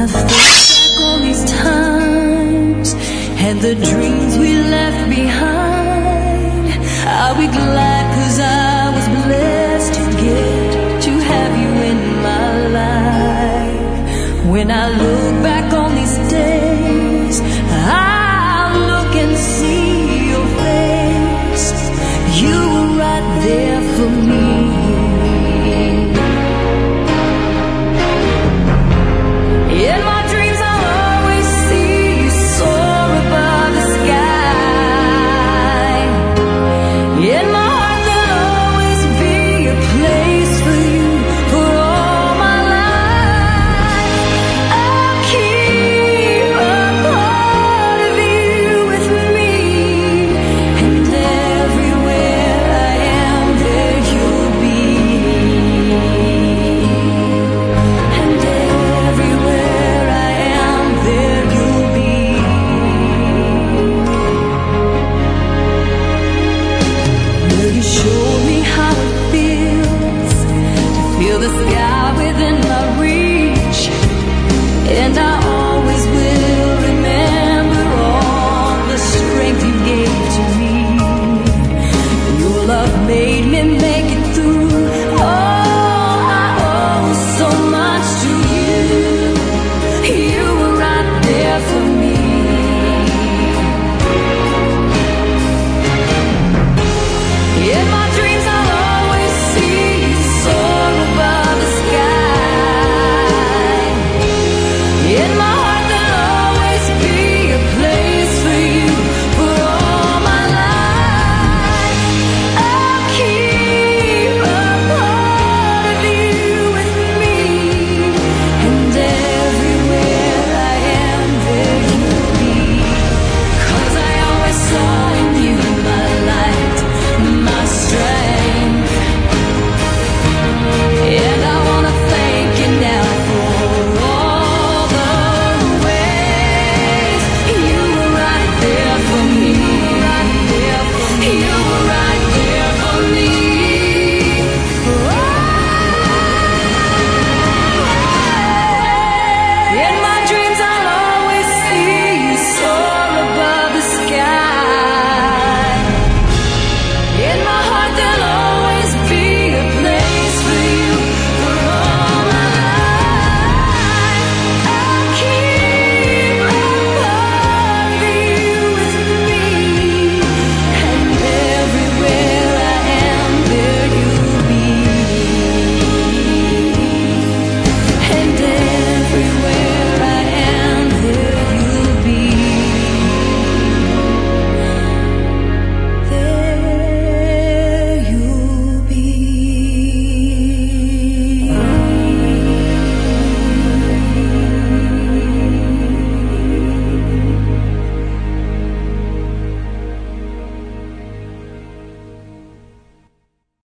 I think back on these times and the dreams we left behind, I'll be glad 'cause I was blessed to get to have you in my life. When I look back on these days, I'll look and see your face. You were right there for me. In my dreams I'll always see you soar above the sky. In my heart there'll always be a place for you for all my life. I'll keep a part of you with me, and everywhere I am there you'll be. And everywhere I am there you'll be. Will you show me how it feels to feel the sky within my reach? And I